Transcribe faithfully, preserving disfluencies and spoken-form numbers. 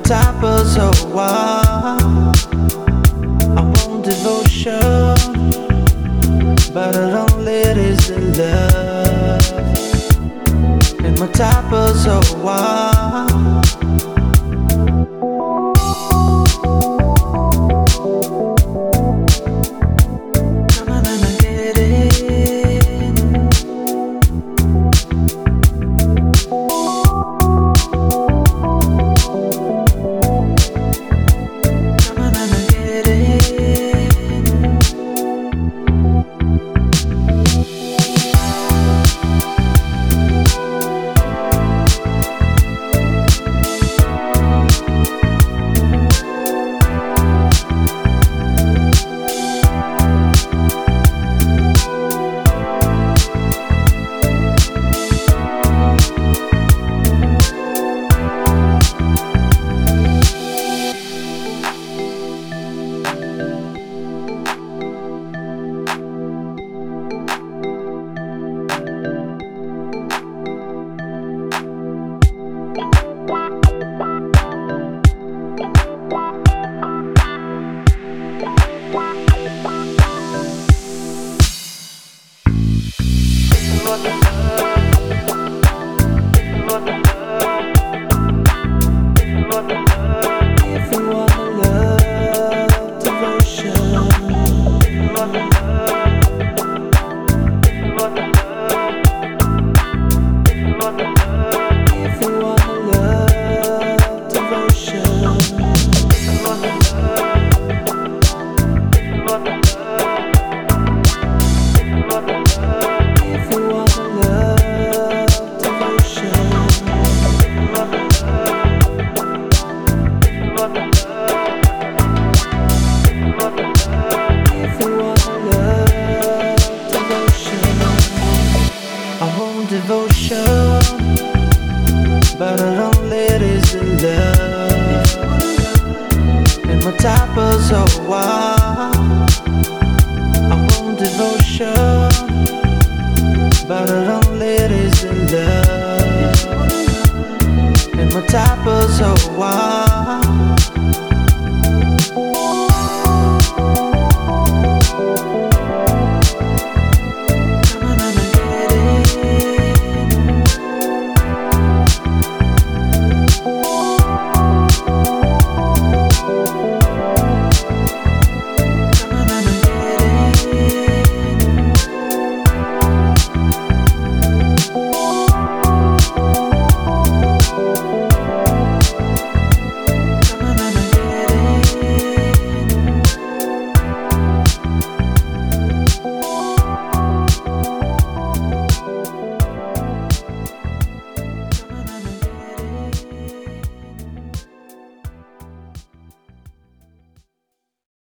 type of so wild. I want devotion, but I don't let it to love. And my type of so wild. Come on and I get it. Come on and I get it. If you wanna love, devotion. If you wanna love, devotion. If you wanna love, devotion. If you wanna love, devotion. I want devotion, but I don't let it to love. And my type of so wild. I want devotion, but I don't let it to love. And my type of so wild.